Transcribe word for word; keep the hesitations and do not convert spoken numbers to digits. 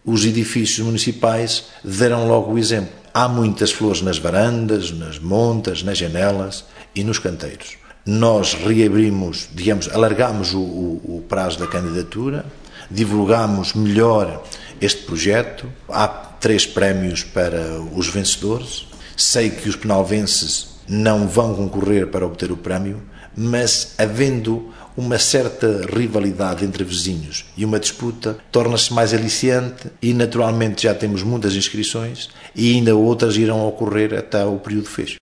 Os edifícios municipais deram logo o exemplo. Há muitas flores nas varandas, nas montas, nas janelas e nos canteiros. Nós reabrimos, digamos, alargamos o, o, o prazo da candidatura, divulgamos melhor este projeto. Há três prémios para os vencedores. Sei que os penalvenses não vão concorrer para obter o prémio, mas havendo uma certa rivalidade entre vizinhos e uma disputa, torna-se mais aliciante e naturalmente já temos muitas inscrições e ainda outras irão ocorrer até o período fecho.